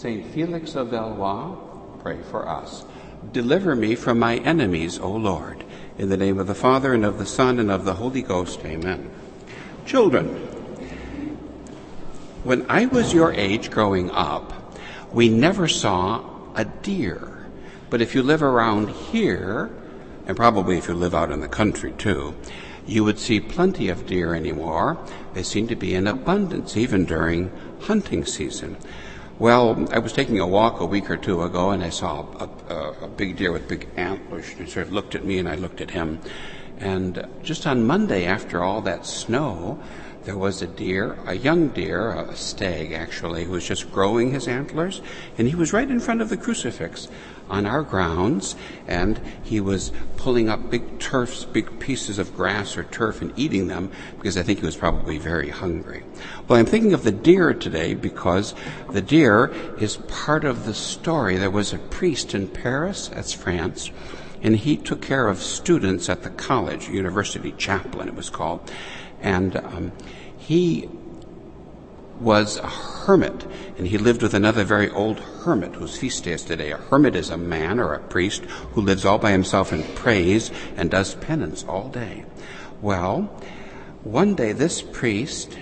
Saint Felix of Valois, pray for us. Deliver me from my enemies, O Lord. In the name of the Father, and of the Son, and of the Holy Ghost. Amen. Children, when I was your age growing up, we never saw a deer. But if you live around here, and probably if you live out in the country too, you would see plenty of deer anymore. They seem to be in abundance, even during hunting season. Well, I was taking a walk a week or two ago, and I saw a big deer with big antlers. He sort of looked at me, and I looked at him. And just on Monday, after all that snow, there was a deer, a young deer, a stag actually, who was just growing his antlers, and he was right in front of the crucifix on our grounds, and he was pulling up big pieces of grass or turf and eating them, because I think he was probably very hungry. Well, I'm thinking of the deer today because the deer is part of the story. There was a priest in Paris, that's France, and he took care of students at the college, university chaplain it was called, and he was a hermit, and he lived with another very old hermit whose feast day is today. A hermit is a man or a priest who lives all by himself and prays and does penance all day. Well, one day this priest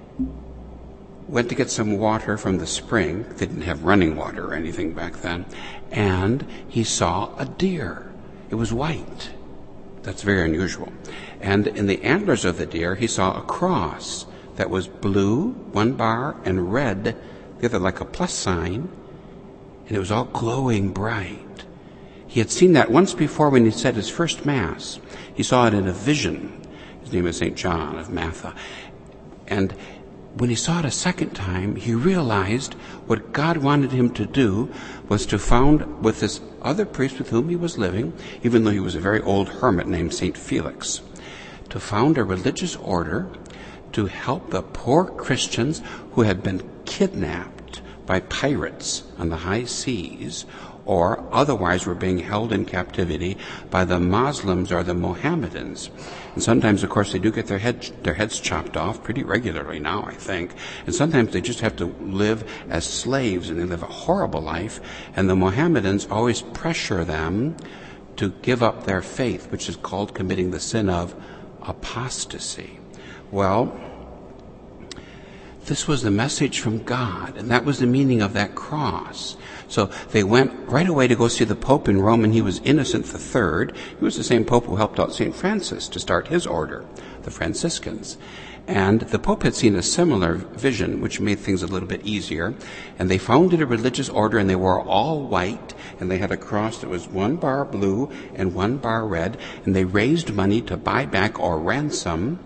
went to get some water from the spring. They didn't have running water or anything back then, and he saw a deer. It was white. That's very unusual. And in the antlers of the deer, he saw a cross that was blue, one bar, and red, the other like a plus sign, and it was all glowing bright. He had seen that once before when he said his first Mass. He saw it in a vision. His name is St. John of Matha. And when he saw it a second time, he realized what God wanted him to do was to found, with this other priest with whom he was living, even though he was a very old hermit named St. Felix, to found a religious order to help the poor Christians who had been kidnapped by pirates on the high seas, or otherwise were being held in captivity by the Muslims or the Mohammedans. And sometimes, of course, they do get their heads chopped off pretty regularly now, I think. And sometimes they just have to live as slaves, and they live a horrible life. And the Mohammedans always pressure them to give up their faith, which is called committing the sin of apostasy. Well, this was the message from God, and that was the meaning of that cross. So they went right away to go see the Pope in Rome, and he was Innocent III. He was the same Pope who helped out St. Francis to start his order, the Franciscans. And the Pope had seen a similar vision, which made things a little bit easier. And they founded a religious order, and they were all white, and they had a cross that was one bar blue and one bar red, and they raised money to buy back or ransom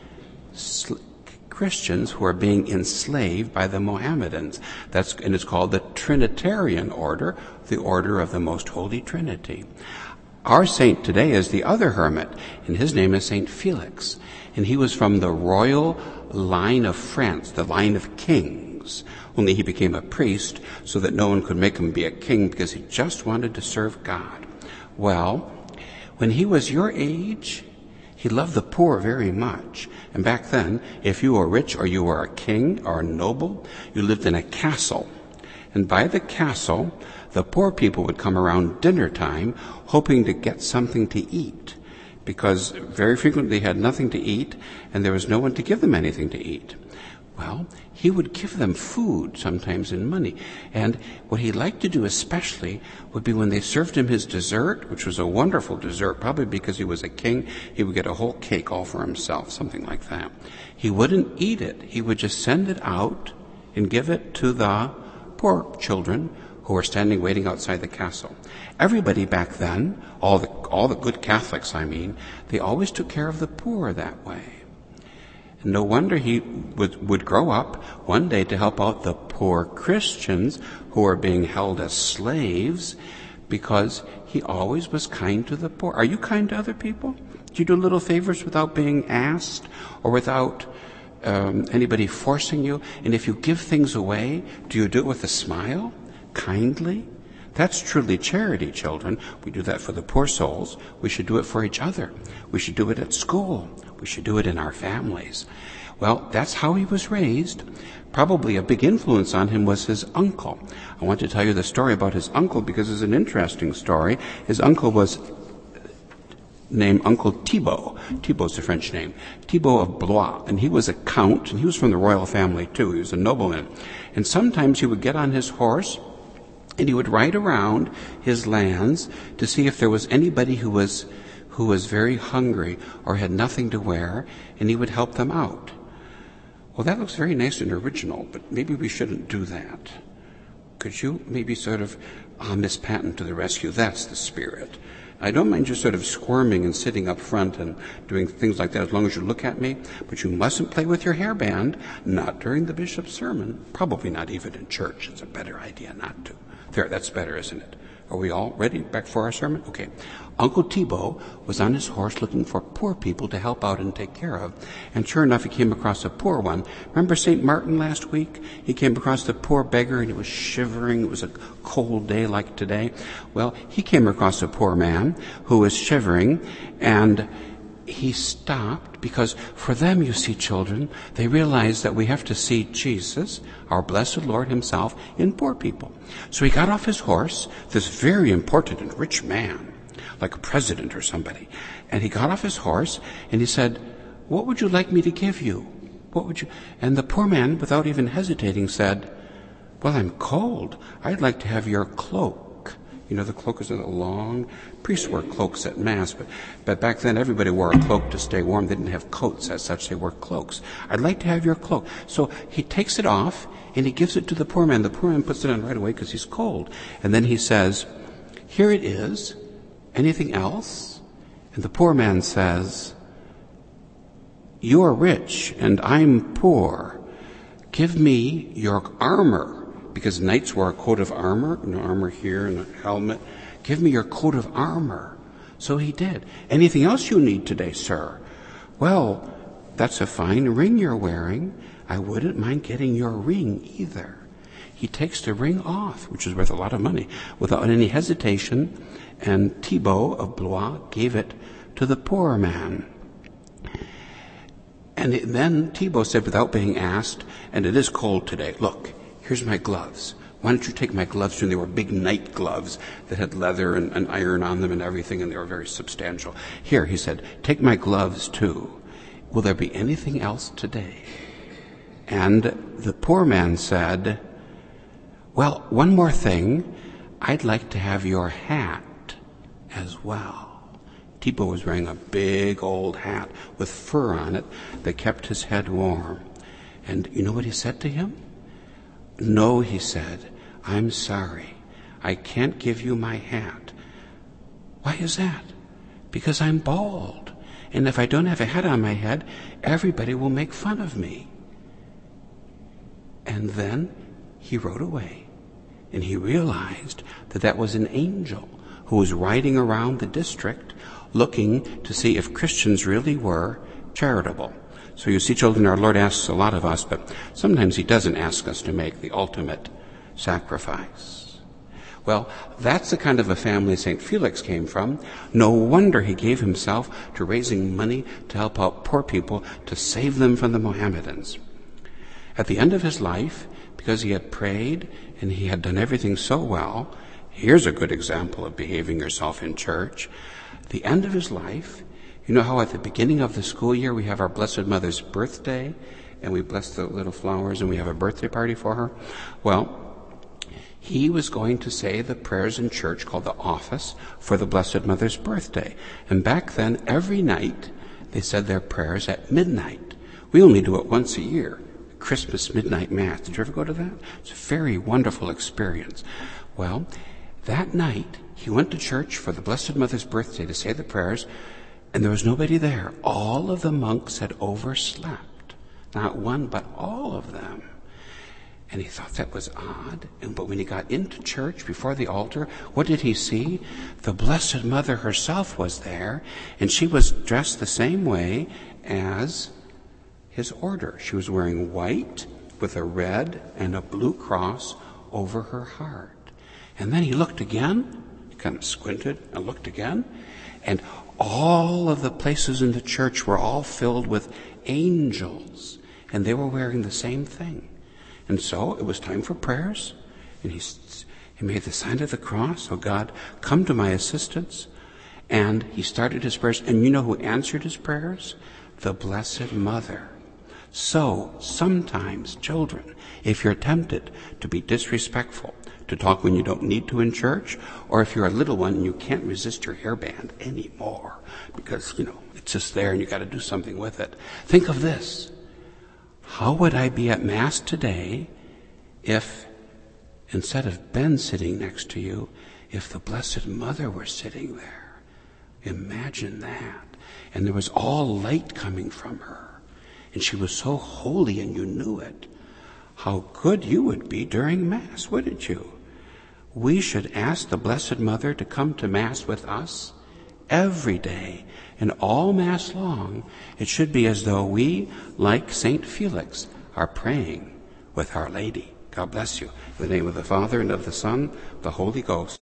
Christians who are being enslaved by the Mohammedans. And it's called the Trinitarian order, the order of the Most Holy Trinity. Our saint today is the other hermit, and his name is Saint Felix. And he was from the royal line of France, the line of kings. Only he became a priest so that no one could make him be a king because he just wanted to serve God. Well, when he was your age, he loved the poor very much. And back then, if you were rich or you were a king or a noble, you lived in a castle. And by the castle, the poor people would come around dinner time hoping to get something to eat, because very frequently they had nothing to eat and there was no one to give them anything to eat. Well, he would give them food, sometimes in money. And what he liked to do especially would be when they served him his dessert, which was a wonderful dessert, probably because he was a king, he would get a whole cake all for himself, something like that. He wouldn't eat it. He would just send it out and give it to the poor children who were standing waiting outside the castle. Everybody back then, all the good Catholics, they always took care of the poor that way. No wonder he would grow up one day to help out the poor Christians who are being held as slaves, because he always was kind to the poor. Are you kind to other people? Do you do little favors without being asked or without anybody forcing you? And if you give things away, do you do it with a smile, kindly? That's truly charity, children. We do that for the poor souls. We should do it for each other. We should do it at school. We should do it in our families. Well, that's how he was raised. Probably a big influence on him was his uncle. I want to tell you the story about his uncle because it's an interesting story. His uncle was named Uncle Thibaut. Thibaut's a French name. Thibaut of Blois. And he was a count, and he was from the royal family too. He was a nobleman. And sometimes he would get on his horse and he would ride around his lands to see if there was anybody who was very hungry or had nothing to wear, and he would help them out. Well, that looks very nice and original, but maybe we shouldn't do that. Could you maybe sort of, Miss Patton to the rescue? That's the spirit. I don't mind you sort of squirming and sitting up front and doing things like that as long as you look at me, but you mustn't play with your hairband, not during the bishop's sermon, probably not even in church. It's a better idea not to. There, that's better, isn't it? Are we all ready back for our sermon? Okay. Uncle Thibaut was on his horse looking for poor people to help out and take care of. And sure enough, he came across a poor one. Remember St. Martin last week? He came across the poor beggar and he was shivering. It was a cold day like today. Well, he came across a poor man who was shivering, and he stopped because for them, you see, children, they realize that we have to see Jesus, our blessed Lord himself, in poor people. So he got off his horse, this very important and rich man, like a president or somebody, and he got off his horse and he said, "What would you like me to give you? What would you?" And the poor man, without even hesitating, said, "Well, I'm cold. I'd like to have your cloak." You know, the cloak is a long, priests wore cloaks at Mass, but back then everybody wore a cloak to stay warm. They didn't have coats as such, they wore cloaks. "I'd like to have your cloak." So he takes it off and he gives it to the poor man. The poor man puts it on right away because he's cold. And then he says, "Here it is. Anything else?" And the poor man says, "You are rich and I'm poor. Give me your armor." Because knights wore a coat of armor, armor here and a helmet. "Give me your coat of armor." So he did. "Anything else you need today, sir?" "Well, that's a fine ring you're wearing. I wouldn't mind getting your ring either." He takes the ring off, which is worth a lot of money, without any hesitation, and Thibaut of Blois gave it to the poor man. And then Thibaut said, without being asked, "And it is cold today. Look, here's my gloves. Why don't you take my gloves?" And they were big knight gloves that had leather and iron on them and everything, and they were very substantial. "Here," he said, "take my gloves too. Will there be anything else today?" And the poor man said, "Well, one more thing. I'd like to have your hat as well." Thibaut was wearing a big old hat with fur on it that kept his head warm. And you know what he said to him? "No," he said, "I'm sorry. I can't give you my hat." "Why is that?" "Because I'm bald. And if I don't have a hat on my head, everybody will make fun of me." And then he rode away. And he realized that that was an angel who was riding around the district looking to see if Christians really were charitable. So you see, children, our Lord asks a lot of us, but sometimes he doesn't ask us to make the ultimate sacrifice. Well, that's the kind of a family St. Felix came from. No wonder he gave himself to raising money to help out poor people, to save them from the Mohammedans. At the end of his life, because he had prayed and he had done everything so well, here's a good example of behaving yourself in church. At the end of his life, you know how at the beginning of the school year we have our Blessed Mother's birthday, and we bless the little flowers and we have a birthday party for her? Well, he was going to say the prayers in church called the office for the Blessed Mother's birthday. And back then, every night, they said their prayers at midnight. We only do it once a year, Christmas midnight mass. Did you ever go to that? It's a very wonderful experience. Well, that night, he went to church for the Blessed Mother's birthday to say the prayers, and there was nobody there. All of the monks had overslept. Not one, but all of them. And he thought that was odd. But when he got into church before the altar, what did he see? The Blessed Mother herself was there, and she was dressed the same way as his order. She was wearing white with a red and a blue cross over her heart. And then he looked again, he kind of squinted and looked again, and all of the places in the church were all filled with angels. and they were wearing the same thing. And so it was time for prayers, and he made the sign of the cross. Oh God, come to my assistance. And he started his prayers, and you know who answered his prayers? The Blessed Mother. So sometimes, children, if you're tempted to be disrespectful, to talk when you don't need to in church, or if you're a little one and you can't resist your hairband anymore because, it's just there and you got to do something with it, think of this. How would I be at Mass today if, instead of Ben sitting next to you, if the Blessed Mother were sitting there? Imagine that. And there was all light coming from her. And she was so holy and you knew it. How good you would be during Mass, wouldn't you? We should ask the Blessed Mother to come to Mass with us every day, and all Mass long. It should be as though we, like St. Felix, are praying with Our Lady. God bless you. In the name of the Father, and of the Son, the Holy Ghost.